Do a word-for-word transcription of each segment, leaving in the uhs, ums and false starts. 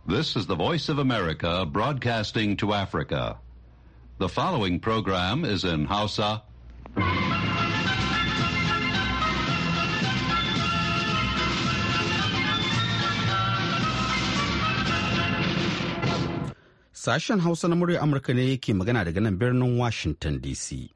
This is the Voice of America broadcasting to Africa. The following program is in Hausa. Sashen Hausa na murya Amurka ne yake magana daga nan birnin Washington D C.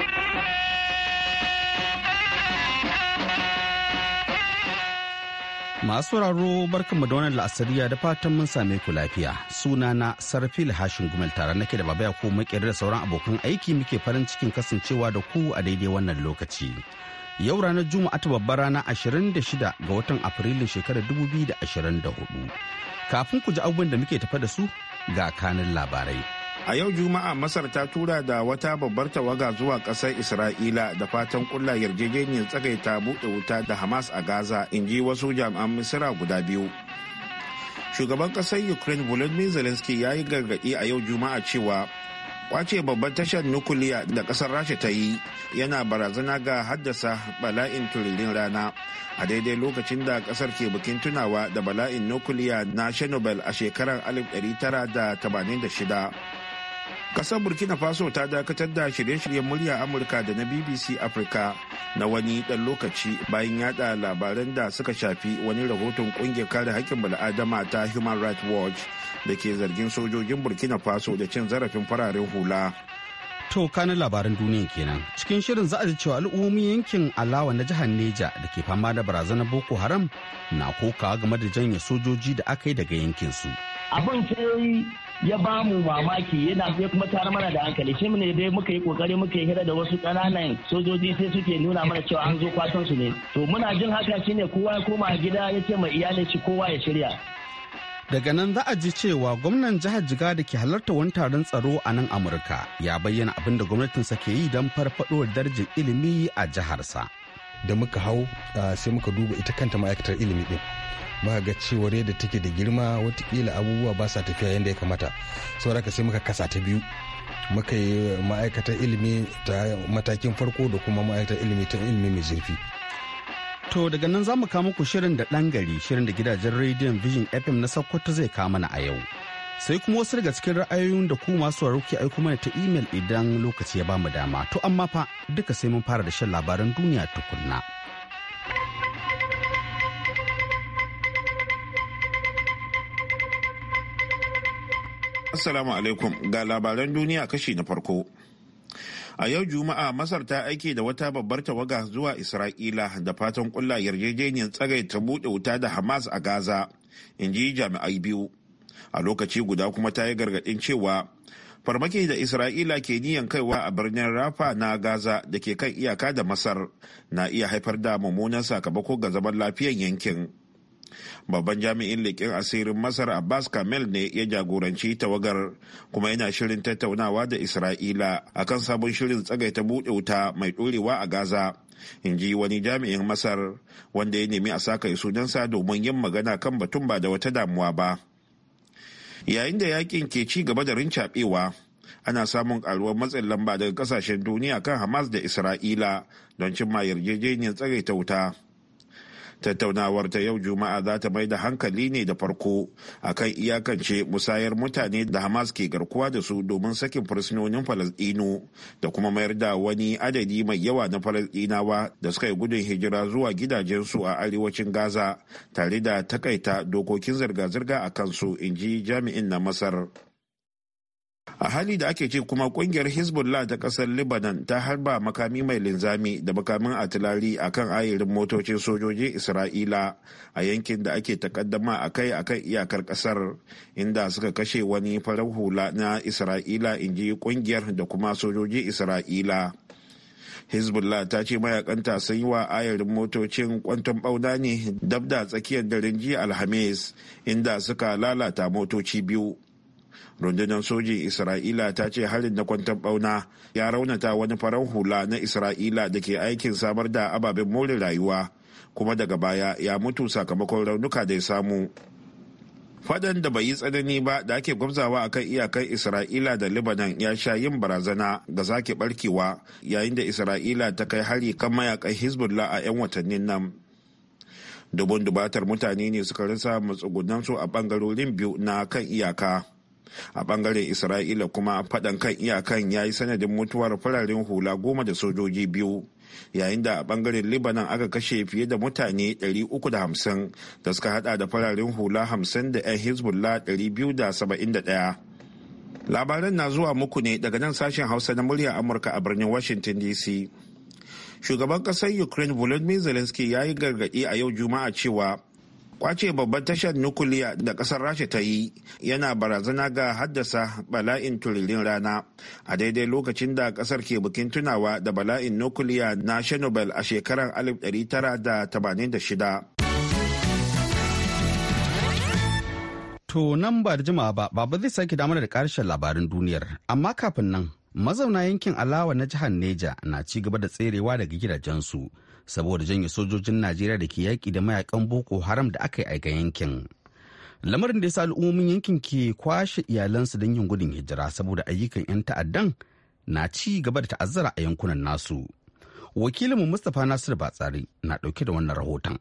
Masu sauraro barkanmu da wannan la'asariya da fatan mun same ku lafiya. Sunana Sarfil Hashin Gumel tare nake da Baba Yakubu Makeri da sauran abokan aiki muke farin cikin kasancewa da ku a daidai wannan lokaci. Yau ranar Juma'a ta babbar rana ashirin da shida ga watan Afrilun shekarar dubu biyu da ashirin da hudu. Kafin ku ji abubuwan da muke tafa da su ga kanin labarai. A yau Juma'a Masar ta tura da wata babbar tawaga zuwa ƙasar Isra'ila da fatan kulla yarjejeniyar tsagaita buɗe wuta da Hamas a Gaza, in ji wasu jami'an Misira guda biyu. Shugaban ƙasar Ukraine Volodymyr Zelensky ya yi gargaɗi a yau Juma'a cewa kwace babbar tashar nukuliya da ƙasar Rasha ta yi yana barazana ga haddasa bala'in turirin rana a daidai lokacin da ƙasar ke bikin tunawa da bala'in nukuliya na Chernobyl a shekarar alif ɗari tara da tamanin da shida. Kasar Burkina Faso ta dakatar da shirye-shiryen murya Amurka da na B B C Africa na wani ɗan lokaci bayan yada labaran da suka shafi wani rahoton ƙungiyar kare haƙƙin bala'adama ta Human Rights Watch da ke zargin sojojin Burkina Faso da cin zarafin fararen hula. To kanin labaran duniya kenan. Cikin shirin za a ji cewa al'ummomin yankin Alawa na jihar Neja da ke fama da barazanar Boko Haram na kokawa game da janye sojoji da aka yi daga yankin su. Abin sai ya ba mu mamaki yana ya kuma tare mana da hankali shi ne dai muka yi kokari muka yi hira da wasu ƙananan sojoji sai suke nuna mana cewa an zo kwatan su ne. To muna jin haka shine kowa ya koma gida ya ce mai iyalin shi kowa ya shirya. Daga nan za a ji cewa gwamnan jihar Jigawa da ke halarta wani taron tsaro a nan Amurka ya bayyana abin da gwamnatinsa ke yi don farfaɗowar darajar ilimi a jiharsa. Da muka hau sai muka duba ita kanta ma'aikatar ilimi din. Muka ga cewar yadda take da girma watakila abubuwa ba sa tafiya yadda ya kamata. Saboda haka sai muka kasa ta biyu. Muka yi ma'aikatar ilimi ta matakin farko da kuma ma'aikatar ilimi ta ilimi mai zurfi. To daga nan za mu kawo muku shirin da ɗan gari, shirin da gidajen rediyon Vision F M na Sokoto zai kawo mana a yau. Sai kuma wasu daga cikin ra'ayoyin da ku masu sauraro ke aiko mana ta imel idan lokaci ya bamu dama. To amma fa duka sai mun fara da shan labaran duniya tukunna. Assalamu alaikum ga labaran duniya kashi na farko. A yau Juma'a Masar ta aike da wata babbar tawaga zuwa Isra'ila da fatan kulla yarjejeniyar tsagaita buɗe wuta da Hamas a Gaza, in ji jami'ai biyu. A lokaci guda kuma ta yi gargaɗin cewa farmaki da Isra'ila ke niyan kaiwa a birnin Rafa na Gaza da ke kan iyaka da Masar na iya haifar da mummunan sakamako ga zaman lafiyar yankin. Babban jami'in leƙen asirin Masar Abbas Kamel ne ya jagoranci tawagar kuma yana shirin tattaunawa da Isra'ila akan sabon shirin tsagaita buɗe wuta mai ɗorewa a Gaza, in ji wani jami'in Masar wanda ya nemi a saka sunansa domin yin magana kan batun ba da wata damuwa ba. Yayin da yakin ke ci gaba da rincaɓewa, ana samun ƙaruwar matsin lamba daga ƙasashen duniya kan Hamas da Isra'ila don cimma yarjejeniyar tsagaita wuta. Tattaunawar ta yau Juma'a za ta mai da hankali ne da farko akan iyakance musayar mutane da Hamas ke garkuwa da su domin sakin fursunonin Falasɗinu da kuma mayar da wani adadi mai yawa na Falasɗinawa da suka yi gudun hijira zuwa gidajensu a arewacin Gaza tare da takaita dokokin zirga-zirga a kansu, in ji jami'in na Masar. A hali da ake ce kuma kungiyar Hezbollah ta kasar Lebanon ta harba makami mai linzami da makamin atilari a kan ayarin motocin sojojin Isra'ila a yankin da ake takaddama a kai a kan iyakar kasar, inda suka kashe wani farar hula na Isra'ila, in ji kungiyar da kuma sojojin Isra'ila. Hezbollah ta ce mayakanta sun yi wa ayarin motocin kwanton bauna ne dab da tsakiyar daren jiya Alhamis, inda suka lalata motoci biyu. Rundunar sojin Isra'ila ta ce harin na kwanton bauna ya raunata wani farar hula na Isra'ila da ke aikin samar da ababen more rayuwa, kuma daga baya ya mutu sakamakon raunuka da ya samu. Fadan da bai yi tsanani ba da ake gwamzawa akan iyakar Isra'ila da Lebanon ya sha yin barazana ga sake barkewa yayin da Isra'ila ta kai hari kan mayakan Hezbollah a 'yan watannin nan. dubun dubatar mutane ne suka rasa matsugunansu a bangarorin biyu na kan iyaka. A bangaren Isra'ila kuma faɗan kan iyakan ya yi sanadin mutuwar fararen hula goma da sojoji biyu, yayin da a bangaren Libanon aka kashe fiye da mutane ɗari uku da hamsin da suka hada da fararen hula hamsin da 'yan Hezbollah ɗari biyu da saba'in da ɗaya. Labaran na zuwa muku ne daga nan sashen Hausa na murya Amurka a birnin Washington D C. Shugaban ƙasar Ukraine Volodymyr Zelensky ya yi gargaɗi a yau Juma'a cewa kwace babban tashar nukuliya da ƙasar Rasha ta yi yana barazana ga haddasa bala'in turirin rana a daidai lokacin da ƙasar ke bikin tunawa da bala'in nukuliya na Chernobyl a shekarar alif ɗari tara da tamanin da shida. To nan ba da jimawa ba, baba zai sake damar da ƙarshen labarin duniyar. Amma kafin nan, mazauna yankin Alawa na jihar Neja na ci gaba da tserewa daga gidajensu saboda janye sojojin Najeriya da ke yaƙi da mayakan Boko Haram da aka yi aika yankin. Lamarin da ya sa al'ummomin yankin ke kwashe iyalansu don yin gudun hijira saboda ayyukan 'yan ta'addan na ci gaba da ta'azzara a yankunan nasu. Wakilinmu Mustapha Nasir Batsari na ɗauke da wannan rahoton.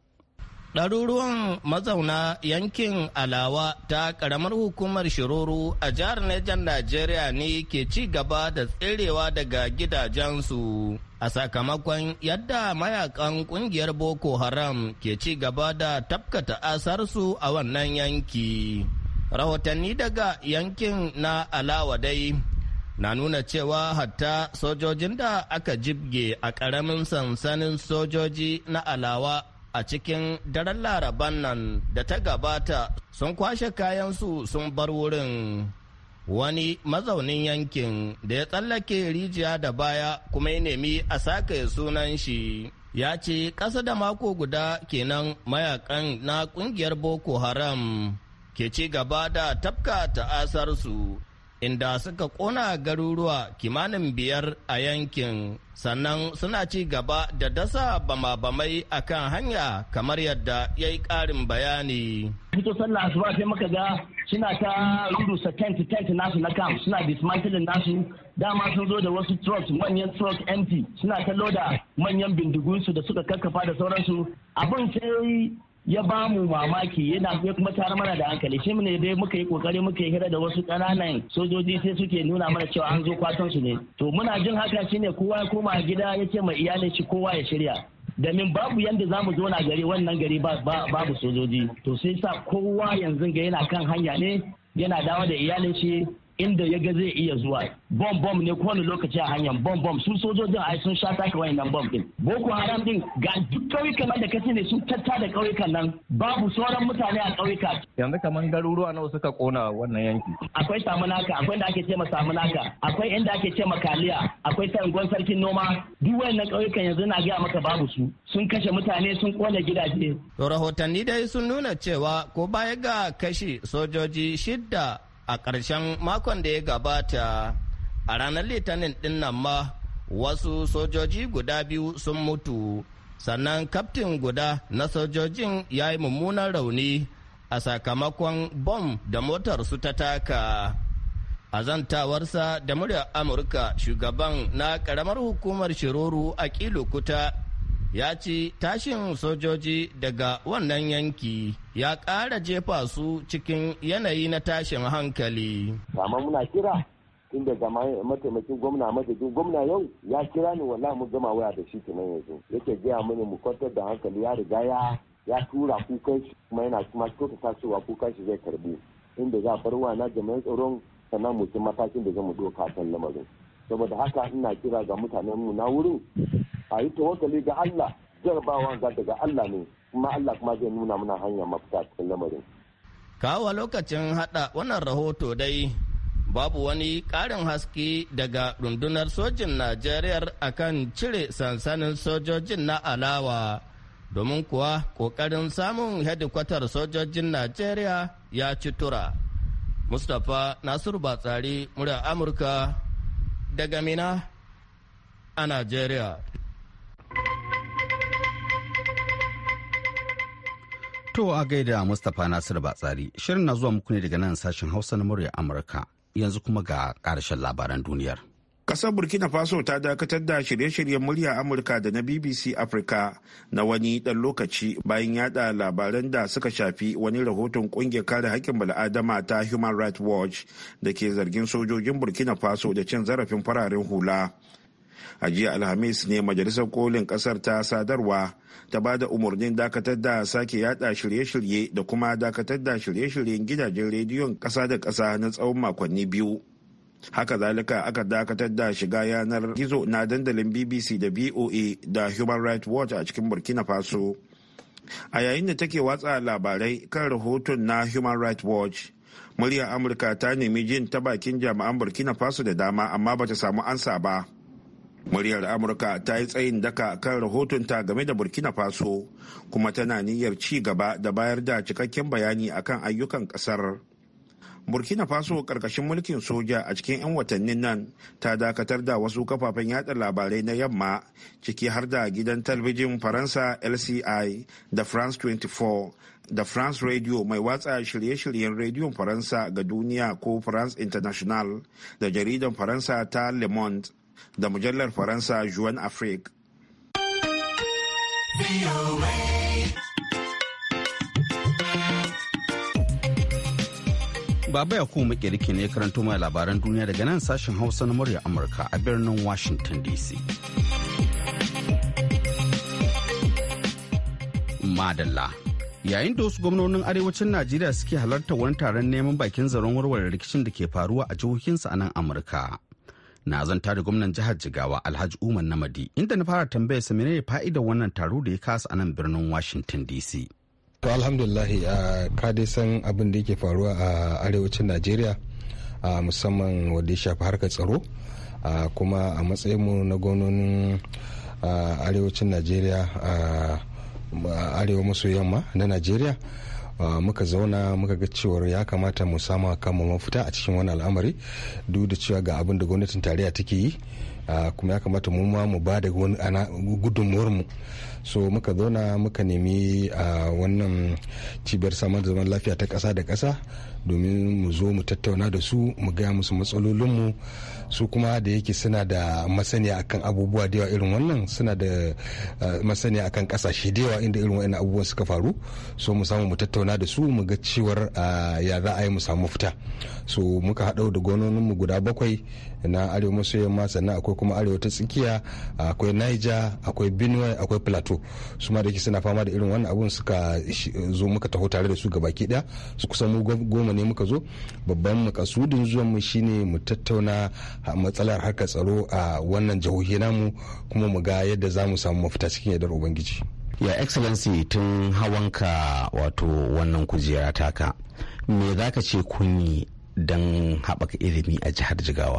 Ɗaruruwan mazauna yankin Alawa ta ƙaramar hukumar Shiroro a jihar Nijar Najeriya ne ke ci gaba da tserewa daga gidajensu a sakamakon yadda mayakan ƙungiyar Boko Haram ke ci gaba da tafka ta'asarsu a wannan yanki. Rahotanni daga yankin na Alawa dai na nuna cewa hatta sojojin da aka jibge a ƙaramin sansanin sojoji na Alawa a cikin daren laraban nan da ta gabata sun kwashe kayansu sun bar wurin. Wani mazaunin yankin da ya tsallake rijiya da baya kuma ya nemi a sake sunan shi ya ce ƙasa da mako guda kenan mayakan na ƙungiyar Boko Haram ke ci gaba da tafka ta'asarsu inda suka ƙona garuruwa kimanin biyar a yankin, sannan suna ci gaba da dasa bama-bamai a kan hanya kamar yadda ya yi ƙarin bayani. Fito sallah asuba sai muka ga suna ta rurusa tent tent nasu na camp, suna dismantling nasu, dama sun zo da wasu trucks manyan trucks empty, suna ta loda manyan bindigunsu da suka kakkafa da sauransu. Abin sai ya ba mu mamaki, yana ya kuma tare mana da hankali. Shi ne dai muka yi kokari muka yi hira da wasu ƙananan sojoji sai suke nuna mana cewa an zo kwatan su ne. To muna jin haka shine kowa ya koma gida ya ce mai iyalin shi kowa ya shirya. Domin babu yanda za mu zo na gari wannan gari babu sojoji. To sai sa kowa yanzu ga yana kan hanya ne yana dawo da iyalin shi inda ya ga zai iya zuwa. Bom bom ne kowane lokaci a hanyar bom bom, su sojojin ai sun sha taka wayannan bom din. Boko Haram din ga duk ƙauyukan nan da kace ne sun tatta da ƙauyukan nan, babu sauran mutane a ƙauyuka. Yanzu kaman garuruwa nawa suka kona wannan yanki? Akwai Samunaka, akwai da ake ce ma Samunaka, akwai inda ake ce ma Kaliya, akwai Tangon Sarkin Noma, duk wayannan ƙauyukan yanzu na ga maka babu su. Sun kashe mutane, sun kona gidaje. To rahotanni dai sun nuna cewa ko baya ga kashi sojoji shidda a ƙarshen makon da ya gabata a ranar litinin ɗin nan ma wasu sojoji guda biyu sun mutu, sannan kaftin guda na sojojin ya yi mummunan rauni a sakamakon bom da motar su ta taka. A zantawarsa da muryar Amurka, shugaban na ƙaramar hukumar Shiroro a Kilukuta ya ce tashin sojoji daga wannan yanki ya ƙara jefa su cikin yanayi na tashin hankali. Amma muna kira tun daga mataimakin gwamna madadin gwamna yau ya kira ni wallahi mun gama waya da shi kenan yanzu yake gaya mini mu kwantar da hankali, ya riga ya ya tura kukan shi kuma yana kuma kyautata cewa kukan shi zai karbi inda za a bar wa na jami'an tsaron sannan mu ci matakin da zamu doka kan lamarin. Saboda haka ina kira ga mutanen mu na wurin a yi tawakkali ga Allah, jarabawa ga daga Allah ne kuma Allah kuma zai nuna mana hanyar mafita cikin lamarin. Kawo lokacin hada wannan rahoto dai babu wani ƙarin haske daga rundunar sojin Najeriya akan cire sansanin sojojin na Alawa, domin kuwa ƙoƙarin samun hedikwatar sojojin Najeriya ya ci tura. Mustapha Nasiru Batsari, muryar Amurka daga Mina a Najeriya. To a gaida Mustapha Nasiru Batsari, shirin na zuwa muku ne daga nan sashen Hausa na murya Amurka. Yanzu kuma ga ƙarshen labaran duniyar. Kasar Burkina Faso ta dakatar da shirye-shiryen murya Amurka da na B B C Africa na wani ɗan lokaci bayan yada labaran da suka shafi wani rahoton ƙungiyar kare haƙƙin bala'adama ta Human Rights Watch da ke zargin sojojin Burkina Faso da cin zarafin fararen hula. A jiya Alhamis ne Majalisar Kolin ƙasar ta sadarwa ta ba da umarnin dakatar da sake yada shirye-shirye da kuma dakatar da shirye-shiryen gidajen rediyon ƙasa da ƙasa na tsawon makonni biyu. Haka zalika aka dakatar da shiga yanar gizo na dandalin B B C da V O A da Human Rights Watch a cikin Burkina Faso. A yayin da take watsa labarai kan rahoton na Human Rights Watch, muryar Amurka ta nemi jin ta bakin jami'an Burkina Faso da dama amma bata samu ansa ba. Muryar Amurka ta yi tsayin daka kan rahotonta game da Burkina Faso kuma tana niyyar ci gaba da bayar da cikakken bayani akan ayyukan kasar. Burkina Faso karkashin mulkin soja a cikin 'yan watannin nan ta dakatar da wasu kafafen yada labarai na yamma ciki har da gidan talabijin Faransa L C I da France twenty-four da France Radio mai watsa shirye-shiryen rediyon Faransa ga duniya ko France International da jaridan Faransa ta Le Monde da mujallar Faransa Jeune Afrique. Baba Yakubu Makiriki ne karanto mai labaran duniya daga nan sashen Hausa na murya Amurka a birnin Washington D C. Madalla. Yayin da wasu gwamnonin arewacin Najeriya suke halartar wani taron neman bakin zaren warware rikicin da ke faruwa a jihohinsu a nan Amurka. Na zanta da gwamnan jihar Jigawa Alhaji Umar Namadi inda na fara tambayar sa menene fa'idar wannan taro da ya kasa a nan birnin Washington D C. To alhamdulillahi ka dai san abin da yake faruwa a arewacin Najeriya musamman wanda ya shafi harkar tsaro kuma a matsayinmu na gwamnonin arewacin Najeriya arewa maso yamma na Najeriya muka zauna muka ga cewar ya kamata mu sama kanmu mafita a cikin wani al'amari duk da cewa ga abin da gwamnatin tarayya take yi kuma ya kamata mu ma mu ba da gudunmuwar mu so muka zauna muka nemi a wannan cibiyar samar da zaman lafiya ta ƙasa da ƙasa domin mu zo mu tattauna da su mu gaya musu matsalolinmu su kuma da yake suna da masaniya akan abubuwa da yawa irin wannan suna da masaniya akan ƙasashe da yawa inda irin wannan abubuwan suka faru so mu samu mu tattauna da su mu ga cewar ya za a yi mu samu fita so muka haɗau da gononinmu guda bakwai na arewa maso yamma sannan akwai kuma arewa ta tsakiya akwai niger akwai benue akwai plateau su ma da yake suna fama da irin wannan abun suka zo muka taho tare da su gabaki daya su kusan mu goma ne muka zo babban makasudin zuwan mu shine mu tattauna matsalar harkar tsaro a wannan jihohi namu kuma mu ga yadda za mu samu mafita cikin yardar ubangiji. Ya excellency tun hawanka wato wannan kujera taka me za ka ce kun yi don haɓaka ilimi a jihar Jigawa?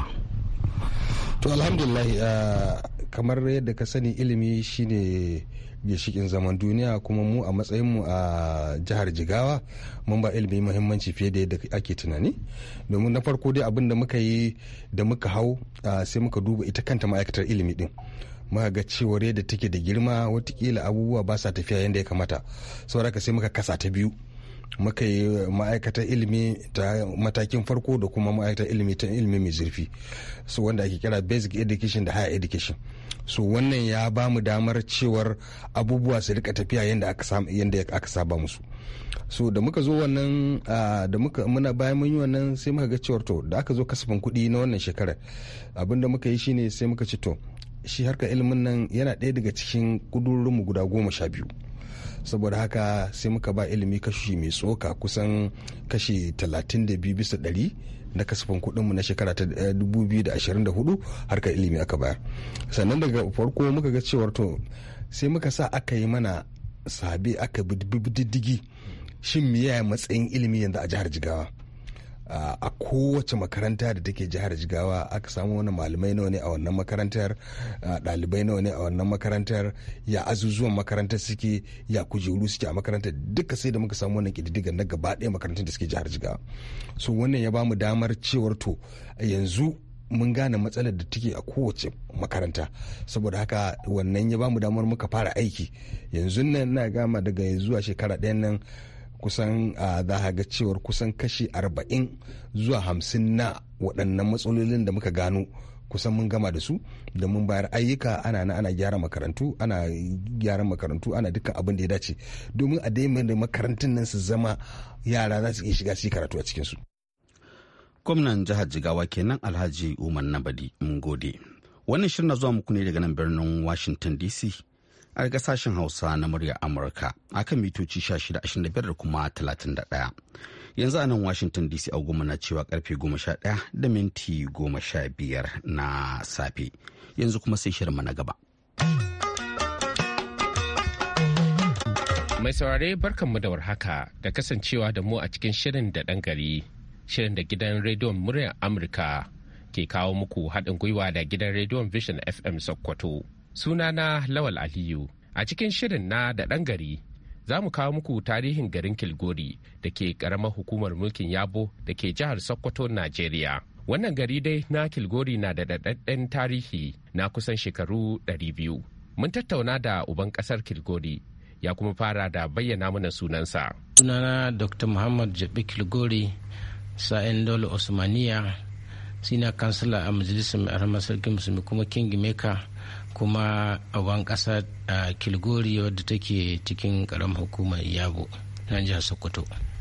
To alhamdulillah uh, kamar yadda ka sani ilimi shine ginshikin zaman duniya kuma mu a matsayinmu a jihar Jigawa mun ba ilimi muhimmanci fiye da yadda ake tunani domin na farko dai abin da muka yi da muka hau uh, sai muka duba ita kanta ma'aikatar ilimi din muka ga cewar yadda take da girma watakila abubuwa ba sa tafiya yadda ya kamata saboda sai muka kasa ta biyu muka yi ma'aikatar ilimi ta matakin farko da kuma ma'aikatar ilimi ta ilimi mai zurfi so wanda ake kira basic education da higher education so wannan ya ba mu damar cewar abubuwa su rika tafiya yadda aka saba musu so da muka zo wannan da muka muna bayan mun yi wannan sai muka ga cewar to da aka zo kasafin kuɗi na wannan shekarar abinda muka yi shine sai muka ci to shi harkar ilimin nan yana ɗaya daga cikin kudurorinmu guda goma sha biyu saboda haka sai muka ba ilimi kashi mai tsoka kusan kashi talatin da biyu bisa ɗari na kasafin kuɗinmu na shekara ta dubu biyu da ashirin da hudu harkar ilimi aka bayar sannan daga farko muka ga cewar to sai muka sa aka yi mana sabe aka bi diddigi shin miya matsayin ilimi yanzu a jihar Jigawa a kowace makaranta da take jihar Jigawa aka samu wani malamai nawa ne a wannan makarantar ɗalibai nawa ne a wannan makarantar ya azuzuwan makarantar suke ya kujeru suke a makarantar duka sai da muka samu wannan ƙididdigar na gaba ɗaya makarantun da suke jihar Jigawa so wannan ya bamu damar cewar to yanzu mun gane matsalar da take a kowace makaranta saboda haka wannan ya bamu damar muka fara aiki yanzu nan na gama daga zuwa shekara ɗayan nan kusan za ga cewar kusan kashi arba'in zuwa hamsin na waɗannan matsalolin da muka gano kusan mun gama da su da mun bayar ayyuka ana na ana gyara makarantu ana gyaran makarantu ana dukkan abin da ya dace domin a daima da makarantun nan su zama yara za su iya shiga su karatu a cikinsu. Gwamnan jihar Jigawa kenan Alhaji Umar Nabadi, mun gode. Wannan shirin na zuwa muku ne daga nan birnin Washington D C a kasashen Hausa na muryar Amurka akan mitoci shida ashirin da biyar da kuma talatin da ɗaya. Yanzu a nan Washington D C a goma na cewa karfe goma sha ɗaya da minti goma sha biyar na safe. Yanzu kuma sai shirin na gaba. Mai saurare barkanmu da warhaka da kasancewa da mu a cikin shirin da ɗan gari. Shirin da gidan rediyon muryar Amurka ke kawo muku haɗin gwiwa da gidan rediyon Vision F M Sokoto. Sunana Lawal Aliyu. A cikin shirin na da ɗan gari za mu kawo muku tarihin garin Kilgori da ke ƙaramar hukumar mulkin Yabo da ke jihar Sokoto, Najeriya. Wannan gari dai na Kilgori na da daɗaɗɗen tarihi na kusan shekaru ɗari biyu. Mun tattauna da uban ƙasar Kilgori ya kuma fara da bayyana mana sunansa. Sunana Doctor Muhammad Jabi Kilgori, sa'in dole Osmaniya, sina kansila a majalisar mai arhamar sarkin musulmi kuma kingmaker kuma a wan kasa a Kilgori wadda take cikin karamar hukumar Yabo na jihar Sokoto.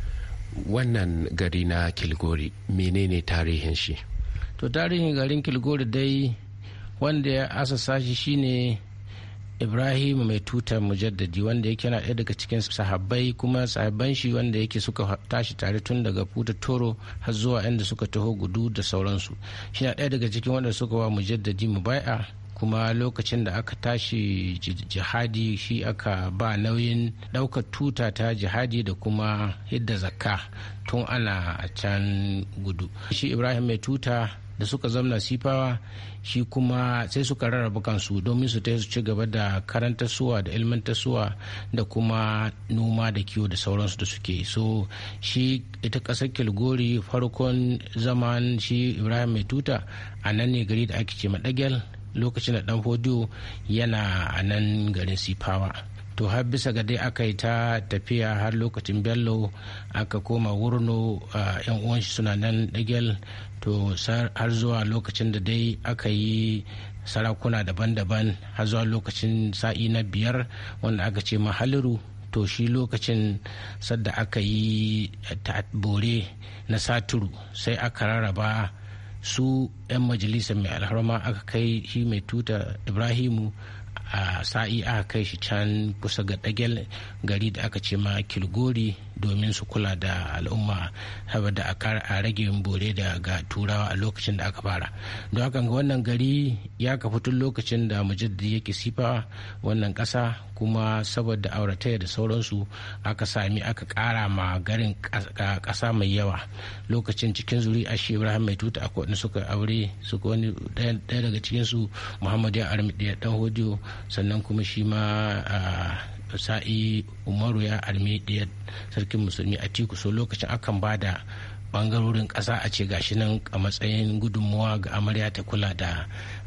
Wannan gari na Kilgori menene tarihin shi? To tarihin garin Kilgori dai wanda ya asasa shi shine Ibrahim mai tutar mujaddadi wanda yake na ɗaya daga cikin sahabbai kuma sahabban shi wanda yake suka tashi tare tun daga Puta Toro har zuwa inda suka taho Gudu da sauransu. Shi na ɗaya daga cikin wanda suka wa mujaddadi mubai'a kuma lokacin da aka tashi jihadi shi aka ba nauyin ɗaukar tuta ta jihadi da kuma hidda zakka tun ana a can Gudu. Shi Ibrahim mai tuta da suka zamna sifawa shi kuma sai suka rarraba kansu domin su ta su ci gaba da karanta suwa da ilmantar suwa da kuma noma da kiwo da sauransu da suke so. Shi ita kasar Kilgori farkon zaman shi Ibrahim mai tuta a nan ne gari da ake ce Madagel lokacin da dan Fodiyo yana a nan garin sifawa. To har bisa ga dai aka yi ta tafiya har lokacin Bello aka koma Wurno, yan uwan shi suna nan Dagel, to har zuwa lokacin da dai aka yi sarakuna daban-daban har zuwa lokacin sa'i na biyar wanda aka ce Mahaliru. To shi lokacin sadda aka yi bore na Saturu sai aka rarraba su 'yan majalisar mai alharma aka kai shi mai tuta Ibrahimu a sa'i aka kai shi can kusa ga Dagel gari da aka ce ma Kilgori domin su kula da al'umma saboda a rage bore daga turawa a lokacin da aka fara. Don haka ga wannan gari ya kafa tun lokacin da mujaddadi yake sifa wannan kasa kuma saboda auratayya da sauransu aka sami aka kara ma garin kasa mai yawa. Lokacin cikin zuri a shi Ibrahim mai tuta akwai wani suka aure suka wani daya daga cikinsu Muhammadu ya armi ɗaya dan Hodiyo, sannan kuma shi ma sa'i Umaru ya armi ɗaya sarkin musulmi Atiku. So lokacin akan ba da bangarorin ƙasa a ce gashi nan a matsayin gudunmuwa ga amarya ta kula da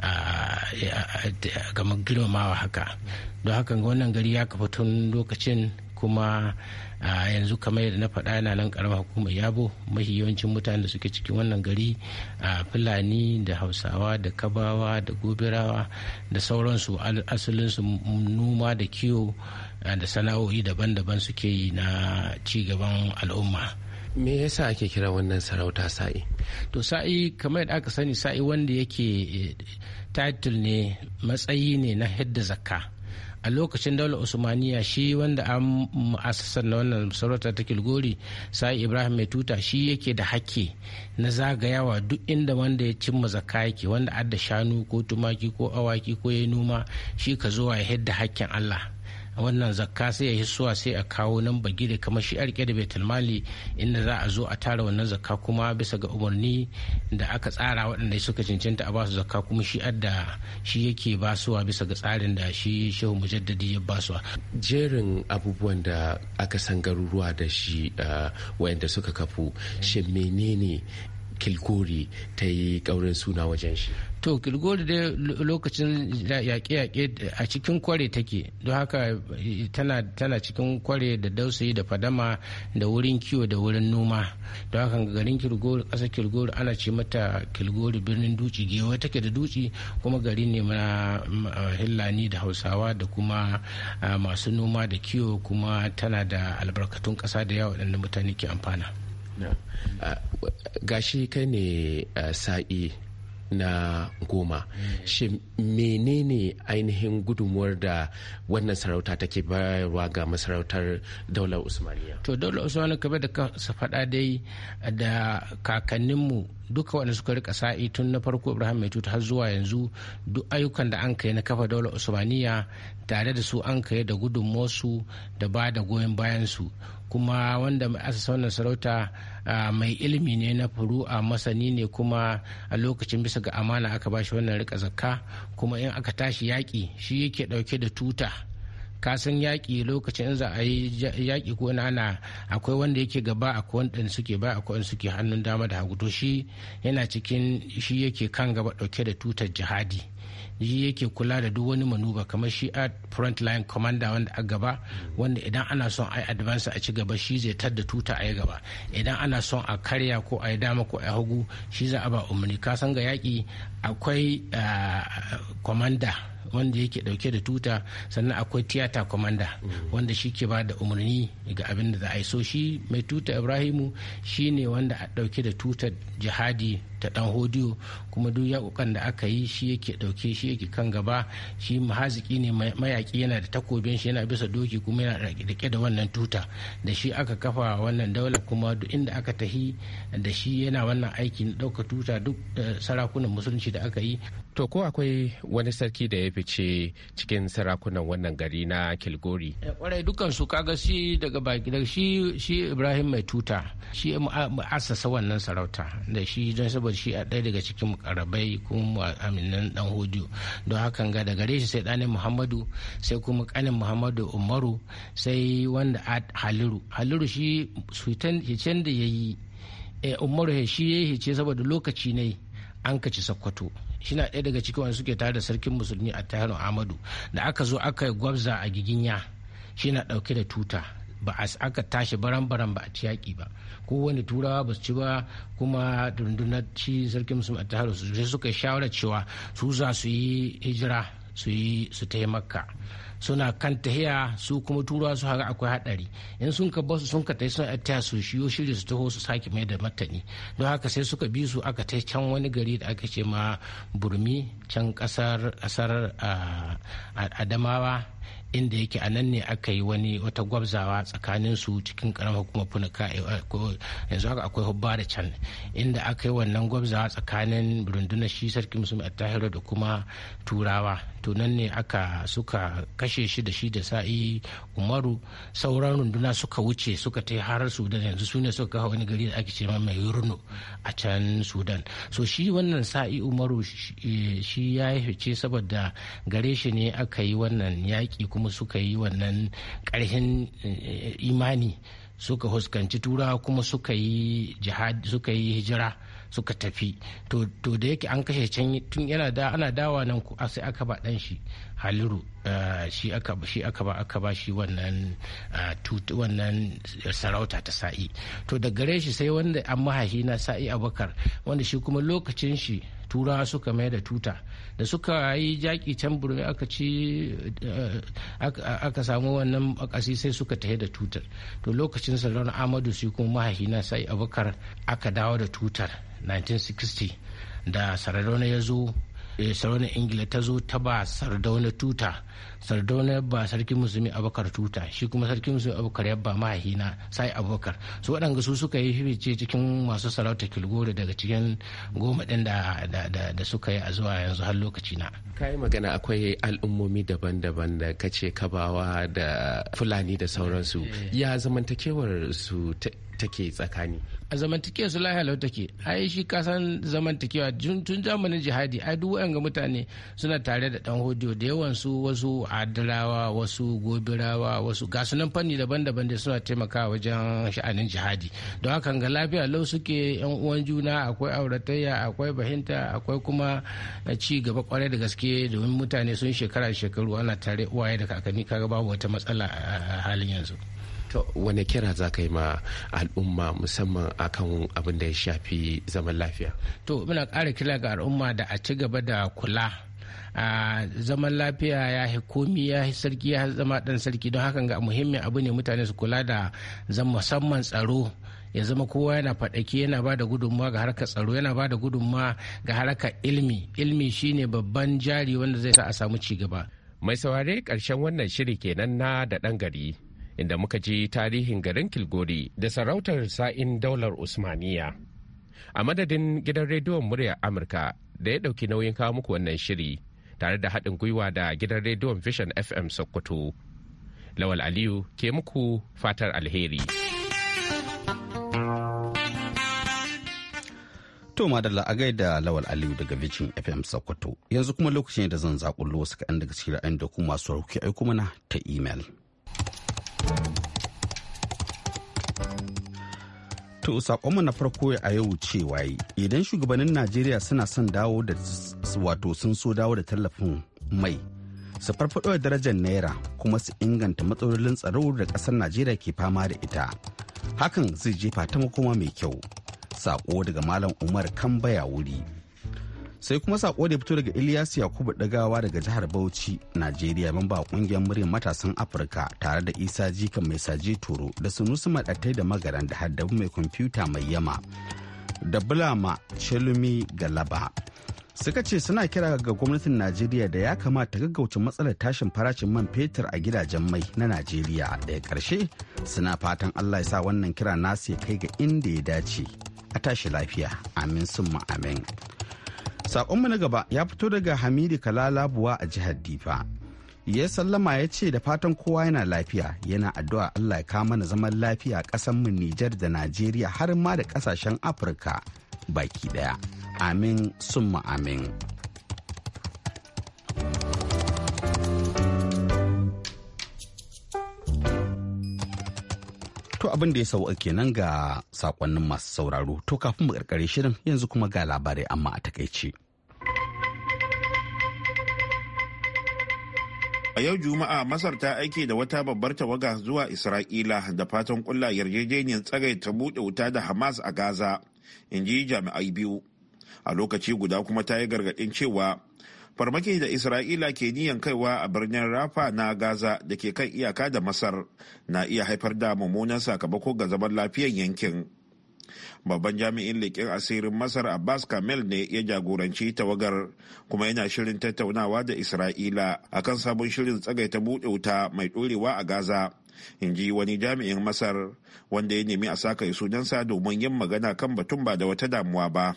gama girmamawa haka. Don haka wannan gari ya kafa tun lokacin kuma a yanzu kamar yadda na faɗa yana nan karamar hukumar Yabo. Mafi yawancin mutanen da suke cikin wannan gari a Fulani da Hausawa da Kabawa da Gobirawa da sauransu asalinsu noma da kiwo da sana'o'i daban-daban suke yi na cigaban al'umma. Me yasa ake kira wannan sarauta sa'i? To sa'i kamar yadda aka sani sa'i wanda yake title ne, matsayi ne na hidda zakka. A lokacin daular Usmaniya shi wanda an mu'assasar na wannan sarauta ta Kilgori sai Ibrahim mai tuta shi yake da haƙƙi na zagayawa duk inda wanda ya cimma zakka yake, wanda adda shanu ko tumaki ko awaki ko ya noma shi ka zo ya hidda haƙƙin Allah. Wannan zakka sai ya hissuwa sai a kawo nan bagire kamar shi arke da baitul mali inda za a zo a tara wannan zakka kuma bisa ga umarni da aka tsara waɗanda suka cancanta a basu zakka kuma shi adda shi yake basuwa bisa ga tsarin da shi shehu mujaddadi ya basuwa. Jerin abubuwan da aka san garuruwa da shi wayanda suka kafu shi menene kilgori ta yi ƙaurin suna wajen shi? To kilgori dai lokacin yaƙe-yaƙe a cikin kware take, don haka tana, tana cikin kware da dausayi da fadama da wurin kiwo da wurin noma. Don haka garin kilgori, ƙasar kilgori ana ce mata kilgori birnin duci, gewa take da duci, kuma gari ne na hillani da hausawa da kuma masu noma da kiwo, kuma tana da albarkatun ƙasa da yawa waɗanda mutane ke amfana. Gashi kai ne sa'i na goma, shi menene ainihin gudunmuwar da wannan sarauta take bayarwa ga masarautar daular Usmaniya? To daular Usmaniya kamar da ka faɗa dai da kakanninmu duka wanda suka rika sa'i tun na farko Ibrahim Mai Tuta har zuwa yanzu, duk ayyukan da an kai na kafa daular Usmaniya tare da su an kai da gudunmuwarsu da ba da goyon bayansu. Kuma wanda mai asasa wannan sarauta mai ilimi ne na furu'a, masani ne, kuma a lokacin bisa ga amana aka bashi wannan rika zakka. Kuma in aka tashi yaƙi shi yake ɗauke da tuta. Kasan yaƙi lokacin in za a yi yaƙi ko ana akwai wanda yake gaba, akwai wanda suke ba, akwai wanda suke hannun dama da hagu. To shi yana cikin, shi yake kan gaba ɗauke da tutar jihadi. Shi yake kula da duk wani manuba, kamar shi a front line commander wanda a gaba, wanda idan ana son a yi advance a ci gaba shi zai tadda tuta a yi gaba. Idan ana son a karya ko a yi dama ko a yi hagu shi za a ba umarni. Ka san ga yaƙi akwai commander wanda yake dauke da tuta, sannan akwai tiyata commander wanda shi ke ba da umarni ga abin da za a yi. So shi Mai Tuta Ibrahimu shi ne wanda a dauke da tutar jihadi ta dan hodiyo, kuma duk yakukan da aka yi shi yake dauke, shi yake kan gaba. Shi mahaziki ne, mayaki, yana da takobin shi, yana bisa doki, kuma yana rike da wannan tuta. Da shi aka kafa wannan daular, kuma duk inda aka tahi da shi yana wannan aiki na dauka tuta duk sarakunan musulunci da aka yi. To ko akwai wani sarki da ya fice cikin sarakunan wannan gari na Kilgori? Kwarai dukan su kaga shi daga baki daga shi shi Ibrahim Mai Tuta shi asasa wannan sarauta da shi, don saboda shi a ɗaya daga cikin karabai kuma aminan dan hodiyo. Don hakan ga da gare shi sai ɗanin Muhammadu, sai kuma ƙanin Muhammadu Umaru, sai wanda Haliru. Haliru shi suitan hicen da yayi, Umaru shi yayi hice saboda lokaci ne an kaci Sokoto. Shi na ɗaya daga cikin wanda suke tare da sarkin musulmi a Tahiru Ahmadu. Da aka zo aka yi gwabza a Giginya, shi na ɗauke da tuta. Ba a aka tashi baran-baran ba a ci yaƙi ba, kowane turawa ba su ci ba. Kuma rundunar shi sarkin musulmi a Tahiru su suka yi shawarar cewa su za su yi hijira su yi su ta Makka. Suna kan tahiya su kuma turawa su haka akwai hadari, in sun ka basu sun ka tai sun taya su shiyo shiri su taho su sake mai da martani. Don haka sai suka bi su aka tai can wani gari da aka ce ma Burmi, can kasar kasar Adamawa, inda yake a nan ne aka yi wani wata gwabzawa tsakanin su cikin karamar hukumar Funuka. Yanzu haka akwai hubba da can inda aka yi wannan gwabzawa tsakanin rundunar shi sarki musulmi a Tahiru da kuma turawa. To nan ne aka suka kashe shi da shi da sa'i Umaru. Sauran runduna suka wuce suka ta har Sudan, yanzu su ne suka kawo wani gari da ake ce mai Yurno a can Sudan. So shi wannan sa'i Umaru shi ya yi fice saboda gare shi ne aka yi wannan yaƙi, kuma suka yi wannan ƙarfin imani, suka huskanci turawa, kuma suka yi jihad, suka yi hijira, suka tafi. To da yake an kashe can tun yana da ana dawa nan sai aka ba dan shi Haliru, shi aka shi aka ba aka ba shi wannan wannan sarauta ta sa'i. To da gare shi sai wanda an mahahi na sa'i Abubakar, wanda shi kuma lokacin shi turawa suka mai da tuta. Da suka yi jaki can Burmi aka ci aka samu wannan akasi, sai suka tahe da tutar. To lokacin Sardauna Ahmadu shi kuma mahaifi sai Abubakar aka dawo da tutar nineteen sixty. Da Sardauna ya zo, Sardauna Ingila ta zo ta ba Sardauna tuta. Sardauna ba sarki musulmi Abubakar tuta, shi kuma sarki musulmi Abubakar ya ba mahaifina sai Abubakar. So waɗanda su suka yi fice cikin masu sarauta Kilgore daga cikin goma ɗin da, da, da, da suka yi a zuwa yanzu har lokaci na. Ka yi magana akwai al'ummomi daban-daban da kace Kabawa da Fulani da sauransu. Ya zamantakewar su take tsakani? A zamantakewa su lahiya lau take. Ai shi kasan zamantakewa tun zamanin jihadi, ai duk waɗanga mutane suna tare da dan hodiyo da yawan su wasu adalawa wasu gobirawa wasu gasu nan fanni daban-daban da suna taimakawa wajen sha'anin jihadi don haka ga lafiya lau suke yan uwan juna, akwai auratayya, akwai bahinta, akwai kuma ci gaba kwarai da gaske domin mutane sun shekara shekaru ana tare uwaye da kakanni, kaga babu wata matsala a halin yanzu. To wane kira za ka yi ma al'umma musamman akan abin da ya shafi zaman lafiya? To muna ƙara kira ga al'umma da a ci gaba da kula. a zaman lafiya ya yi komi ya yi sarki ya zama dan sarki, don hakan ga muhimmin abu ne mutane su kula da musamman tsaro, ya zama kowa yana faɗaki yana ba da gudunmawa ga harkar tsaro, yana ba da gudunmawa ga harkar ilmi. Ilmi shine babban jari wanda zai sa a samu ci gaba. Mai saurare ƙarshen wannan shiri kenan na da ɗan gari, inda muka ji tarihin garin Kilgori da sarautar sa'in daular Usmaniya. A madadin gidan rediyon muryar Amurka da ya ɗauki nauyin kawo muku wannan shiri tare da haɗin gwiwa da gidan rediyon Vision F M Sokoto. Lawal Aliyu ke muku fatar alheri. To madalla a gaida Lawal Aliyu daga Vision F M Sokoto. Yanzu kuma lokacin da zan zaƙullo wasu kaɗan daga cikin ra'ayin da ku masu rauki aiko mana ta imel. To sakonmu na farko a yau cewa idan shugabannin Najeriya suna son dawo da wato sun so dawo da tallafin mai su farfaɗo da darajar naira kuma su inganta matsalolin tsaro da ƙasar Najeriya ke fama da ita, hakan zai jefa ta makoma mai kyau. Sako daga Malam Umar Kambaya wuri. Sai kuma sako da ya fito daga Ilyas Yakubu Dagawa daga jihar Bauchi, Najeriya, mamba kungiyar muryar matasan Afirka tare da Isa Jikan mai saje Toro da Sunusu Madatai da Magaran da Haddabu mai kwamfuta mai yama da Bulama Chelumi Galaba. Suka ce suna kira ga gwamnatin Najeriya da ya kamata gaggauta matsalar tashin farashin man fetur a gidajen mai na Najeriya. Daga ƙarshe suna fatan Allah ya sa wannan kira nasu ya kai ga inda ya dace. A tashi lafiya, amin summa amin. Saƙonmu na gaba ya fito daga Hamidu Kalalabuwa a jihar Difa. Ya sallama ya ce da fatan kowa yana lafiya, yana addu'a Allah ya kawo mana zaman lafiya a ƙasanmu Nijar da Najeriya har ma da ƙasashen Afirka baki ɗaya. Amin summa amin. To abin da ya sauka kenan ga sakonnin masu sauraro. To kafin mu karkare shirin yanzu kuma ga labarai amma a takaice. A yau Juma'a Masar ta aike da wata babbar tawaga zuwa Isra'ila da fatan kulla yarjejeniyar tsagaita buɗe wuta da Hamas a Gaza, in ji jami'ai biyu. A lokaci guda kuma ta yi gargaɗin cewa farmaki da Isra'ila ke niyan kaiwa a birnin Rafa na Gaza da ke kan iyaka da Masar na iya haifar da mummunan sakamako ga zaman lafiyar yankin. Babban jami'in leƙen asirin Masar Abbas Kamel ne ya jagoranci tawagar kuma yana shirin tattaunawa da Isra'ila akan sabon shirin tsagaita buɗe wuta mai ɗorewa a Gaza, in ji wani jami'in Masar wanda ya nemi a saka sunansa domin yin magana kan batun ba da wata damuwa ba.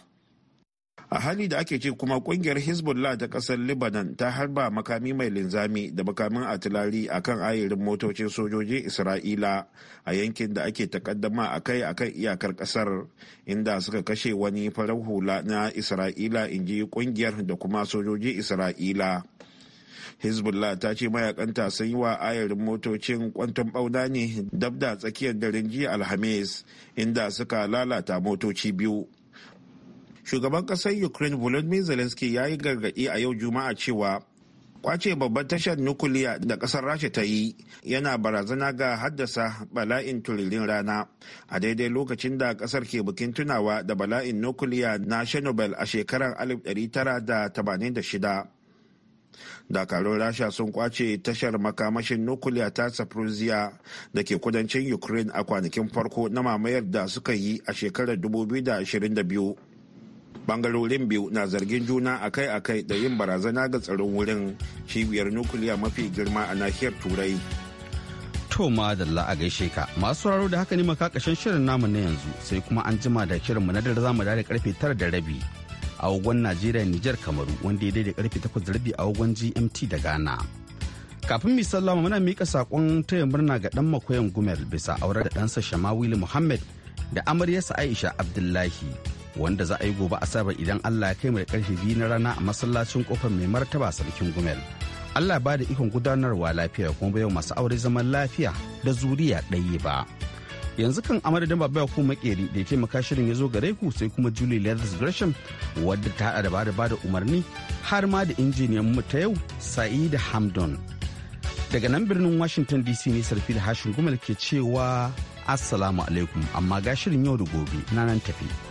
A hali da ake ce kuma kungiyar Hezbollah ta kasar Lebanon ta harba makami mai linzami da makamin atilari a kan ayarin motocin sojojin Isra'ila a yankin da ake takaddama a kai a kan iyakar kasar, inda suka kashe wani farar hula na Isra'ila, in ji kungiyar da kuma sojojin Isra'ila. Hezbollah ta ce mayakanta sun yi wa ayarin motocin kwanton bauna ne dab da tsakiyar daren jiya Alhamis, inda suka lalata motoci biyu. Shugaban ƙasar Ukraine Volodymyr Zelensky ya yi gargaɗi a yau Juma'a cewa kwace babban tashar nukuliya da ƙasar Rasha ta yi yana barazana ga haddasa bala'in turirin rana a daidai lokacin da ƙasar ke bikin tunawa da bala'in nukuliya na Chernobyl a shekarar alif tara da tamanin da shida. Dakarun Rasha sun kwace tashar makamashin nukuliya ta Zaporizhia da ke kudancin Ukraine a kwanakin farko na mamayar da suka yi a shekarar dubu biyu da ashirin da biyu. Bangarorin biyu na zargin juna akai-akai da yin barazana ga tsaron wurin, cibiyar nukiliya mafi girma a nahiyar Turai. To madalla a gaishe ka, masu sauraro da haka ne makakashin shirin namu na yanzu, sai kuma an jima da shirinmu na dare zamu dare karfe tara da rabi a wagon Najeriya, Nijar, Kamaru, wanda ya daidai karfe takwas da rabi a wagon G M T da Ghana. Kafin mi sallama muna mika sakon taya murna ga dan makoyan Gumel bisa aure da ɗansa Shamawili Muhammad da amaryarsa Aisha Abdullahi. wanda za a yi gobe asabar idan Allah ya kai mu da karfe biyu na rana a masallacin kofar mai martaba sarkin Gumel. Allah ba da ikon gudanarwa lafiya kuma bayan masu aure zaman lafiya da zuriya ɗaya ba. Yanzu kan amadadin babaya ko makeri da ya taimaka shirin ya zo gare ku sai kuma Julie Leathers Gresham wadda ta hada da bada bada umarni har ma da injiniyan mu ta yau Sa'id Hamdon. Daga nan birnin Washington D C ne Sarfil Hashin Gumal ke cewa Assalamu alaikum amma ga shirin yau da gobe na nan tafi.